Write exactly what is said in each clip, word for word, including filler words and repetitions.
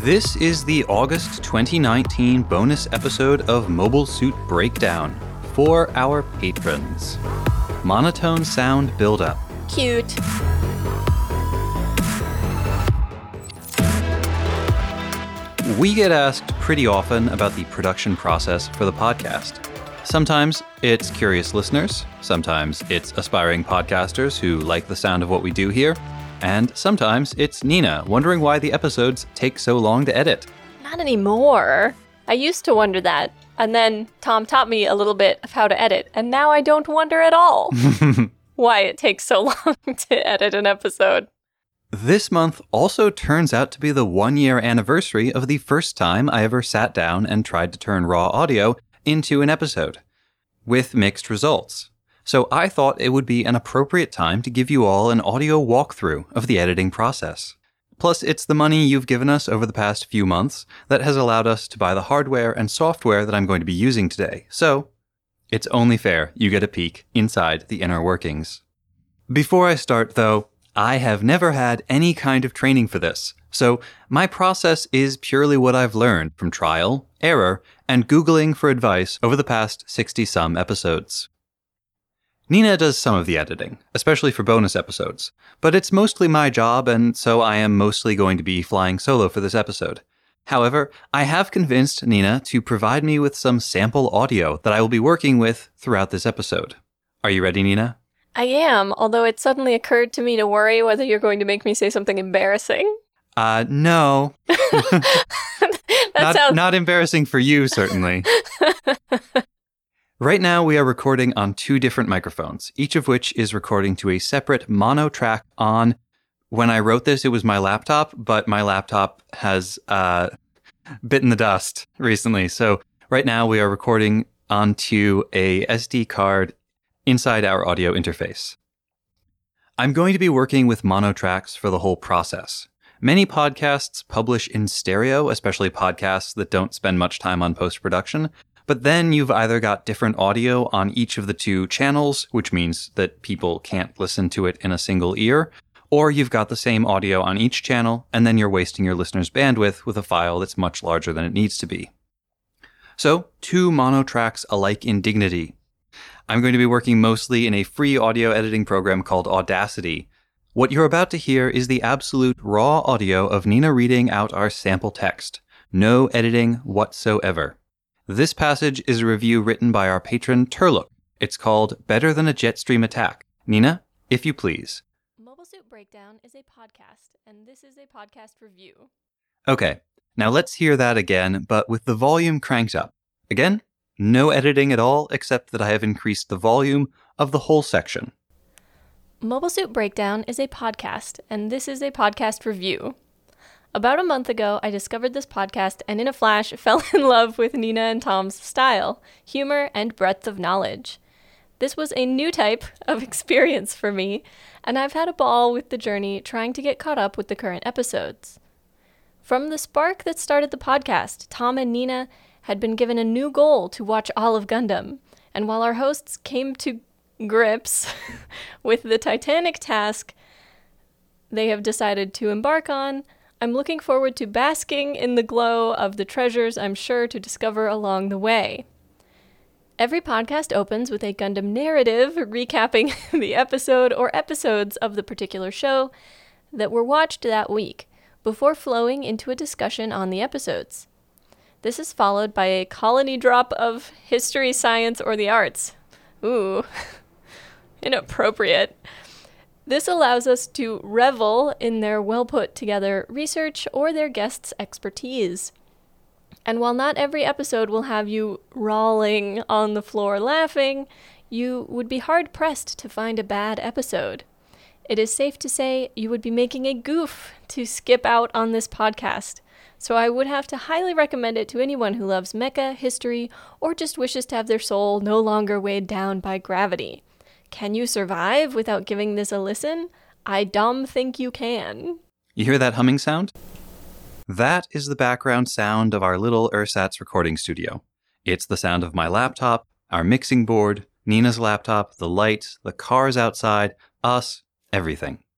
This is the August twenty nineteen bonus episode of Mobile Suit Breakdown for our patrons. Monotone sound build-up. Cute. We get asked pretty often about the production process for the podcast. Sometimes it's curious listeners, sometimes it's aspiring podcasters who like the sound of what we do here, and sometimes it's Nina wondering why the episodes take so long to edit. Not anymore. I used to wonder that, and then Tom taught me a little bit of how to edit, and now I don't wonder at all why it takes so long to edit an episode. This month also turns out to be the one-year anniversary of the first time I ever sat down and tried to turn raw audio into an episode, with mixed results. So I thought it would be an appropriate time to give you all an audio walkthrough of the editing process. Plus, it's the money you've given us over the past few months that has allowed us to buy the hardware and software that I'm going to be using today. So it's only fair you get a peek inside the inner workings. Before I start, though, I have never had any kind of training for this, so my process is purely what I've learned from trial, error, and Googling for advice over the past sixty-some episodes. Nina does some of the editing, especially for bonus episodes, but it's mostly my job, and so I am mostly going to be flying solo for this episode. However, I have convinced Nina to provide me with some sample audio that I will be working with throughout this episode. Are you ready, Nina? I am, although it suddenly occurred to me to worry whether you're going to make me say something embarrassing. Uh, no. that not, sounds... not embarrassing for you, certainly. Right now, we are recording on two different microphones, each of which is recording to a separate mono track on... When I wrote this, it was my laptop, but my laptop has uh, bitten the dust recently. So right now, we are recording onto a S D card inside our audio interface. I'm going to be working with mono tracks for the whole process. Many podcasts publish in stereo, especially podcasts that don't spend much time on post-production, but then you've either got different audio on each of the two channels, which means that people can't listen to it in a single ear, or you've got the same audio on each channel, and then you're wasting your listeners' bandwidth with a file that's much larger than it needs to be. So, two mono tracks alike in dignity. I'm going to be working mostly in a free audio editing program called Audacity. What you're about to hear is the absolute raw audio of Nina reading out our sample text. No editing whatsoever. This passage is a review written by our patron Turlook. It's called Better Than a Jetstream Attack. Nina, if you please. Mobile Suit Breakdown is a podcast, and this is a podcast review. Okay, now let's hear that again, but with the volume cranked up. Again? No editing at all, except that I have increased the volume of the whole section. Mobile Suit Breakdown is a podcast, and this is a podcast review. About a month ago, I discovered this podcast and in a flash fell in love with Nina and Tom's style, humor, and breadth of knowledge. This was a new type of experience for me, and I've had a ball with the journey trying to get caught up with the current episodes. From the spark that started the podcast, Tom and Nina had been given a new goal to watch all of Gundam, and while our hosts came to grips with the titanic task they have decided to embark on, I'm looking forward to basking in the glow of the treasures I'm sure to discover along the way. Every podcast opens with a Gundam narrative recapping the episode or episodes of the particular show that were watched that week, before flowing into a discussion on the episodes. This is followed by a colony drop of history, science, or the arts. Ooh, inappropriate. This allows us to revel in their well-put-together research or their guests' expertise. And while not every episode will have you rolling on the floor laughing, you would be hard-pressed to find a bad episode. It is safe to say you would be making a goof to skip out on this podcast. So I would have to highly recommend it to anyone who loves mecha, history, or just wishes to have their soul no longer weighed down by gravity. Can you survive without giving this a listen? I dumb think you can. You hear that humming sound? That is the background sound of our little ersatz recording studio. It's the sound of my laptop, our mixing board, Nina's laptop, the light, the cars outside, us, everything.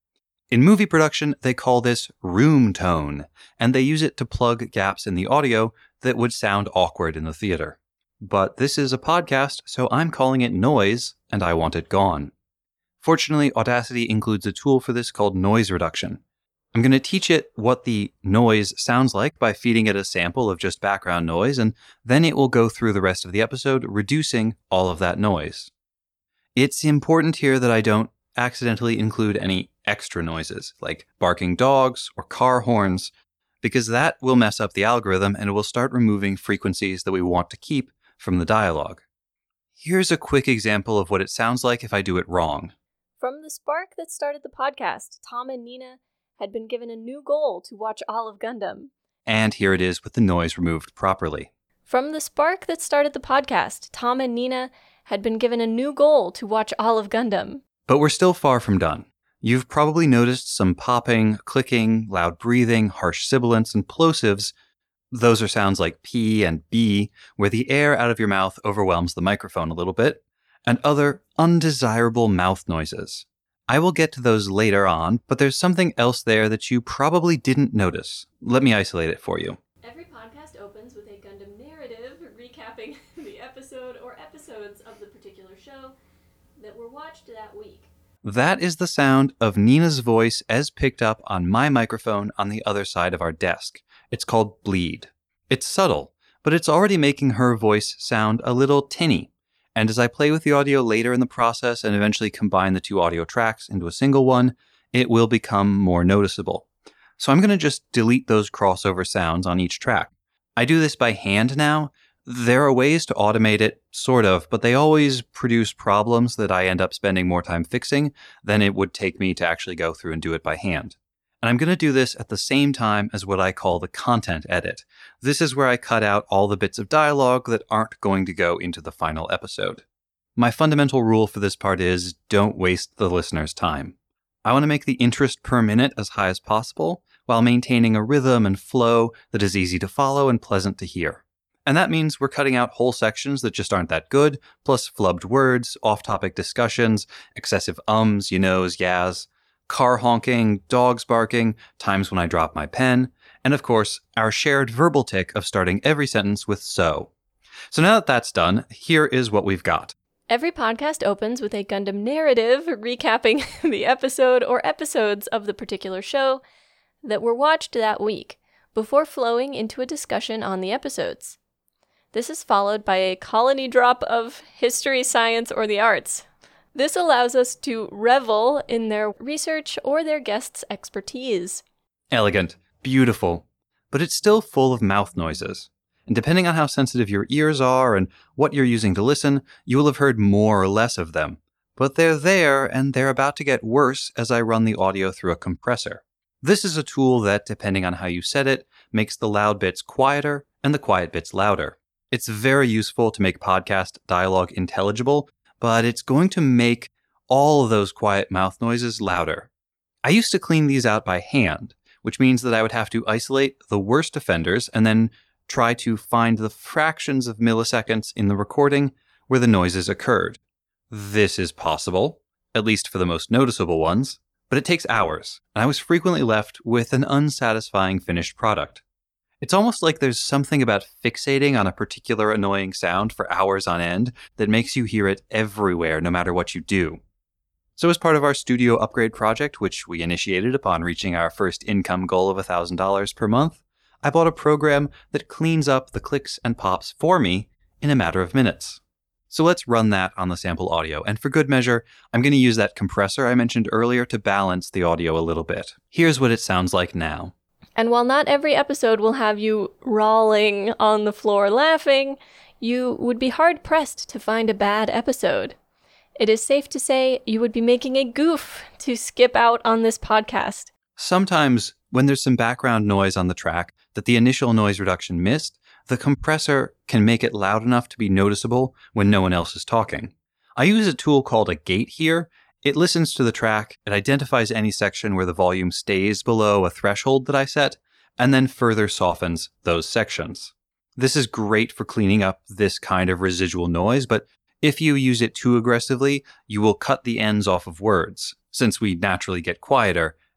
In movie production, they call this room tone, and they use it to plug gaps in the audio that would sound awkward in the theater. But this is a podcast, so I'm calling it noise, and I want it gone. Fortunately, Audacity includes a tool for this called noise reduction. I'm going to teach it what the noise sounds like by feeding it a sample of just background noise, and then it will go through the rest of the episode, reducing all of that noise. It's important here that I don't accidentally include any extra noises, like barking dogs or car horns, because that will mess up the algorithm and it will start removing frequencies that we want to keep from the dialogue. Here's a quick example of what it sounds like if I do it wrong. From the spark that started the podcast, Tom and Nina had been given a new goal to watch all of Gundam. And here it is with the noise removed properly. From the spark that started the podcast, Tom and Nina had been given a new goal to watch all of Gundam. But we're still far from done. You've probably noticed some popping, clicking, loud breathing, harsh sibilants, and plosives. Those are sounds like P and B, where the air out of your mouth overwhelms the microphone a little bit, and other undesirable mouth noises. I will get to those later on, but there's something else there that you probably didn't notice. Let me isolate it for you. Every podcast opens with a Gundam narrative recapping the episode or episodes of the particular show that were watched that week. That is the sound of Nina's voice as picked up on my microphone on the other side of our desk. It's called bleed. It's subtle, but it's already making her voice sound a little tinny. And as I play with the audio later in the process and eventually combine the two audio tracks into a single one, it will become more noticeable. So I'm going to just delete those crossover sounds on each track. I do this by hand now. There are ways to automate it, sort of, but they always produce problems that I end up spending more time fixing than it would take me to actually go through and do it by hand. And I'm going to do this at the same time as what I call the content edit. This is where I cut out all the bits of dialogue that aren't going to go into the final episode. My fundamental rule for this part is don't waste the listener's time. I want to make the interest per minute as high as possible while maintaining a rhythm and flow that is easy to follow and pleasant to hear. And that means we're cutting out whole sections that just aren't that good, plus flubbed words, off-topic discussions, excessive ums, you knows, yas, car honking, dogs barking, times when I drop my pen, and of course, our shared verbal tic of starting every sentence with so. So now that that's done, here is what we've got. Every podcast opens with a Gundam narrative recapping the episode or episodes of the particular show that were watched that week, before flowing into a discussion on the episodes. This is followed by a colony drop of history, science, or the arts. This allows us to revel in their research or their guests' expertise. Elegant, beautiful, but it's still full of mouth noises. And depending on how sensitive your ears are and what you're using to listen, you will have heard more or less of them. But they're there, and they're about to get worse as I run the audio through a compressor. This is a tool that, depending on how you set it, makes the loud bits quieter and the quiet bits louder. It's very useful to make podcast dialogue intelligible, but it's going to make all of those quiet mouth noises louder. I used to clean these out by hand, which means that I would have to isolate the worst offenders and then try to find the fractions of milliseconds in the recording where the noises occurred. This is possible, at least for the most noticeable ones, but it takes hours, and I was frequently left with an unsatisfying finished product. It's almost like there's something about fixating on a particular annoying sound for hours on end that makes you hear it everywhere no matter what you do. So as part of our studio upgrade project, which we initiated upon reaching our first income goal of one thousand dollars per month, I bought a program that cleans up the clicks and pops for me in a matter of minutes. So let's run that on the sample audio, and for good measure, I'm going to use that compressor I mentioned earlier to balance the audio a little bit. Here's what it sounds like now. And while not every episode will have you rolling on the floor laughing, you would be hard-pressed to find a bad episode. It is safe to say you would be making a goof to skip out on this podcast. Sometimes, when there's some background noise on the track that the initial noise reduction missed, the compressor can make it loud enough to be noticeable when no one else is talking. I use a tool called a gate here. It listens to the track, it identifies any section where the volume stays below a threshold that I set, and then further softens those sections. This is great for cleaning up this kind of residual noise, but if you use it too aggressively, you will cut the ends off of words, since we naturally get quieter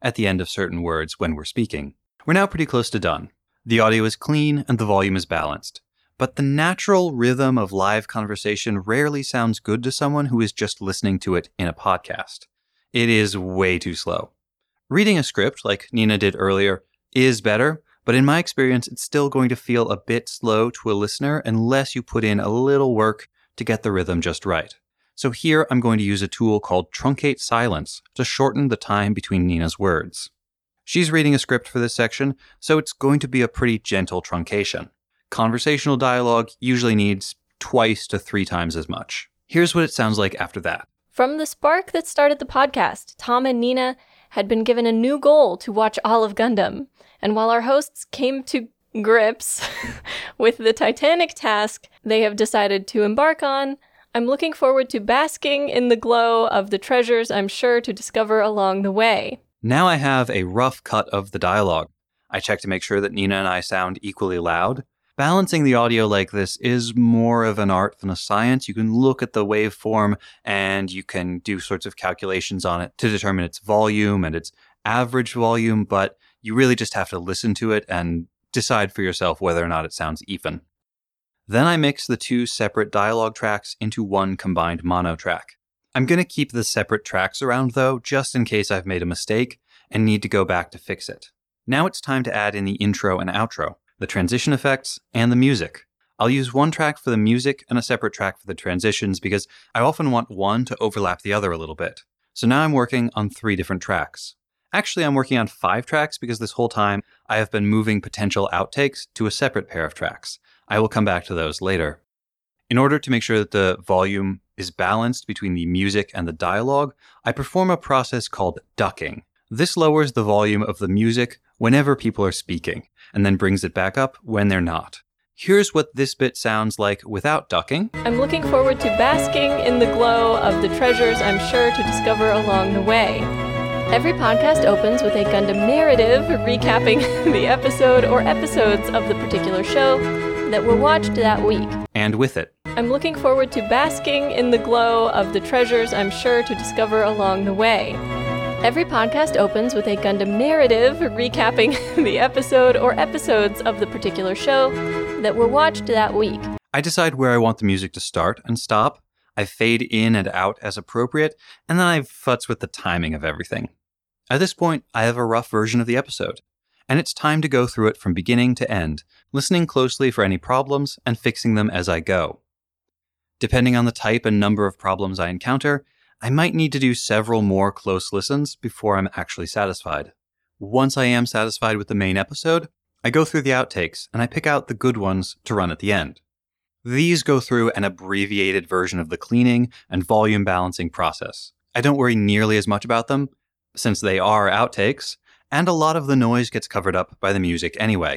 at the end of certain words when we're speaking. We're now pretty close to done. The audio is clean and the volume is balanced. But the natural rhythm of live conversation rarely sounds good to someone who is just listening to it in a podcast. It is way too slow. Reading a script, like Nina did earlier, is better, but in my experience, it's still going to feel a bit slow to a listener unless you put in a little work to get the rhythm just right. So here I'm going to use a tool called Truncate Silence to shorten the time between Nina's words. She's reading a script for this section, so it's going to be a pretty gentle truncation. Conversational dialogue usually needs twice to three times as much. Here's what it sounds like after that. From the spark that started the podcast, Tom and Nina had been given a new goal to watch all of Gundam. And while our hosts came to grips with the titanic task they have decided to embark on, I'm looking forward to basking in the glow of the treasures I'm sure to discover along the way. Now I have a rough cut of the dialogue. I check to make sure that Nina and I sound equally loud. Balancing the audio like this is more of an art than a science. You can look at the waveform and you can do sorts of calculations on it to determine its volume and its average volume, but you really just have to listen to it and decide for yourself whether or not it sounds even. Then I mix the two separate dialogue tracks into one combined mono track. I'm going to keep the separate tracks around though, just in case I've made a mistake and need to go back to fix it. Now it's time to add in the intro and outro, the transition effects, and the music. I'll use one track for the music and a separate track for the transitions because I often want one to overlap the other a little bit. So now I'm working on three different tracks. Actually, I'm working on five tracks because this whole time I have been moving potential outtakes to a separate pair of tracks. I will come back to those later. In order to make sure that the volume is balanced between the music and the dialogue, I perform a process called ducking. This lowers the volume of the music whenever people are speaking, and then brings it back up when they're not. Here's what this bit sounds like without ducking. I'm looking forward to basking in the glow of the treasures I'm sure to discover along the way. Every podcast opens with a Gundam narrative recapping the episode or episodes of the particular show that were watched that week. And with it. I'm looking forward to basking in the glow of the treasures I'm sure to discover along the way. Every podcast opens with a Gundam narrative recapping the episode or episodes of the particular show that were watched that week. I decide where I want the music to start and stop. I fade in and out as appropriate, and then I futz with the timing of everything. At this point, I have a rough version of the episode, and it's time to go through it from beginning to end, listening closely for any problems and fixing them as I go. Depending on the type and number of problems I encounter, I might need to do several more close listens before I'm actually satisfied. Once I am satisfied with the main episode, I go through the outtakes and I pick out the good ones to run at the end. These go through an abbreviated version of the cleaning and volume balancing process. I don't worry nearly as much about them, since they are outtakes, and a lot of the noise gets covered up by the music anyway.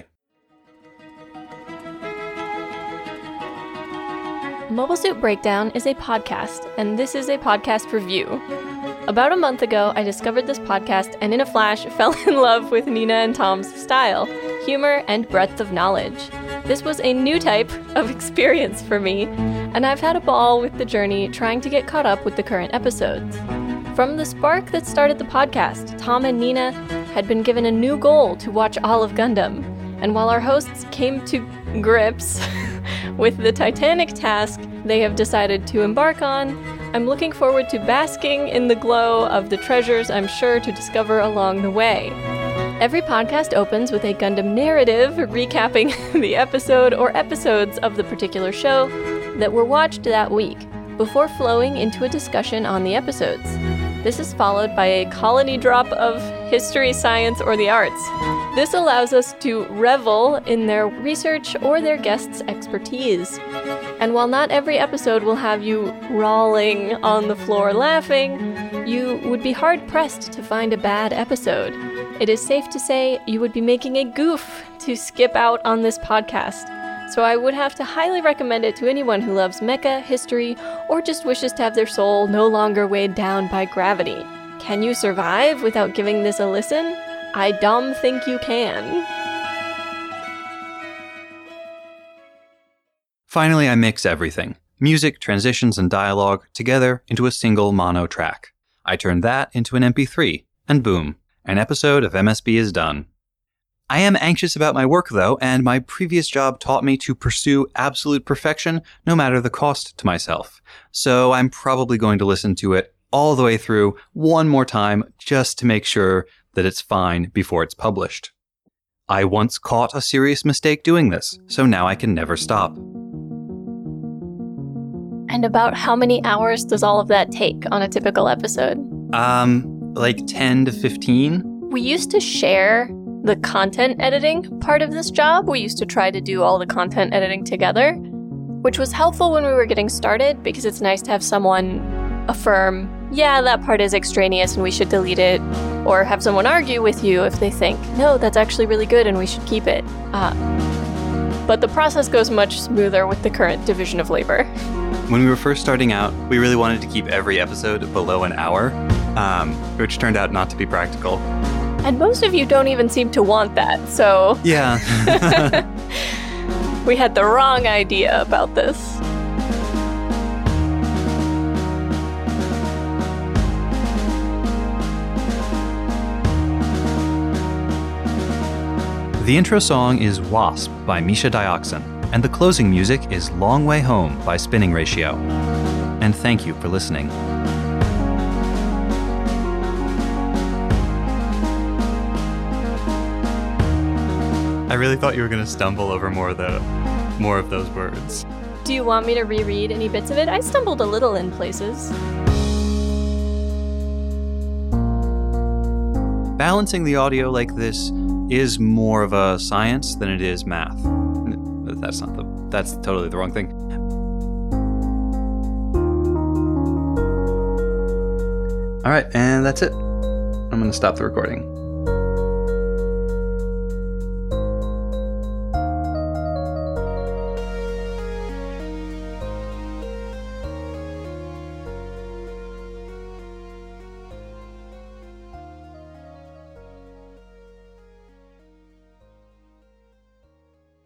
Mobile Suit Breakdown is a podcast, and this is a podcast review. About a month ago, I discovered this podcast and in a flash fell in love with Nina and Tom's style, humor, and breadth of knowledge. This was a new type of experience for me, and I've had a ball with the journey trying to get caught up with the current episodes. From the spark that started the podcast, Tom and Nina had been given a new goal to watch all of Gundam, and while our hosts came to grips with the titanic task they have decided to embark on, I'm looking forward to basking in the glow of the treasures I'm sure to discover along the way. Every podcast opens with a Gundam narrative recapping the episode or episodes of the particular show that were watched that week, before flowing into a discussion on the episodes. This is followed by a colony drop of history, science, or the arts. This allows us to revel in their research or their guests' expertise. And while not every episode will have you rolling on the floor laughing, you would be hard-pressed to find a bad episode. It is safe to say you would be making a goof to skip out on this podcast. So I would have to highly recommend it to anyone who loves mecha, history, or just wishes to have their soul no longer weighed down by gravity. Can you survive without giving this a listen? I dumb think you can. Finally, I mix everything, music, transitions, and dialogue, together into a single mono track. I turn that into an M P three, and boom, an episode of M S B is done. I am anxious about my work, though, and my previous job taught me to pursue absolute perfection no matter the cost to myself. So I'm probably going to listen to it all the way through one more time just to make sure that it's fine before it's published. I once caught a serious mistake doing this, so now I can never stop. And about how many hours does all of that take on a typical episode? Um, like ten to fifteen. We used to share the content editing part of this job. We used to try to do all the content editing together, which was helpful when we were getting started because it's nice to have someone affirm, yeah, that part is extraneous and we should delete it, or have someone argue with you if they think, no, that's actually really good and we should keep it. Uh, but the process goes much smoother with the current division of labor. When we were first starting out, we really wanted to keep every episode below an hour, um, which turned out not to be practical. And most of you don't even seem to want that, so... Yeah. We had the wrong idea about this. The intro song is Wasp by Misha Dioxin, and the closing music is Long Way Home by Spinning Ratio. And thank you for listening. I really thought you were going to stumble over more of the, more of those words. Do you want me to reread any bits of it? I stumbled a little in places. Balancing the audio like this is more of a science than it is math. That's not the, that's totally the wrong thing. All right, and that's it. I'm going to stop the recording.